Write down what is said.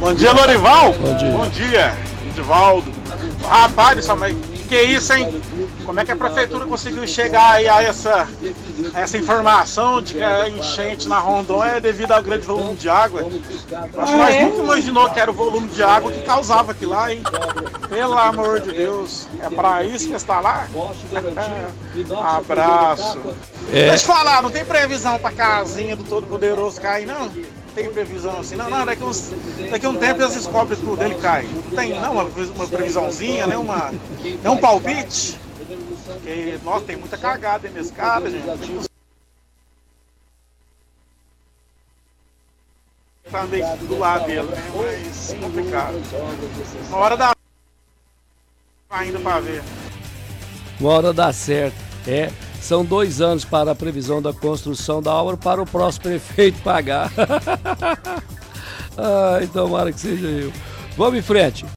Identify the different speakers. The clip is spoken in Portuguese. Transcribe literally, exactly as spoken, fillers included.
Speaker 1: Bom dia, Lorival.
Speaker 2: Bom dia.
Speaker 1: Bom dia, Edivaldo. Rapaz, só, mas que isso, hein? Como é que a prefeitura conseguiu chegar aí a essa, a essa informação de que a enchente na Rondônia é devido ao grande volume de água? Acho que nós nunca imaginou que era o volume de água que causava aquilo lá, hein? Pelo amor de Deus, é pra isso que está lá? Abraço.
Speaker 2: É.
Speaker 1: Deixa eu te falar, não tem previsão pra casinha do Todo-Poderoso cair, não? Tem previsão assim, não, não, daqui, uns, daqui a um tempo eles descobrem tudo, ele cai. Não tem não uma, uma previsãozinha, nem, uma, nem um palpite. Porque, nossa, tem muita cagada nesse cara, gente. Tá meio do lado dele, né? Mas complicado. Uma hora dá ainda pra ver.
Speaker 2: Uma hora dá certo, é. São dois anos para a previsão da construção da obra para o próximo prefeito pagar. Ai, tomara que seja eu. Vamos em frente.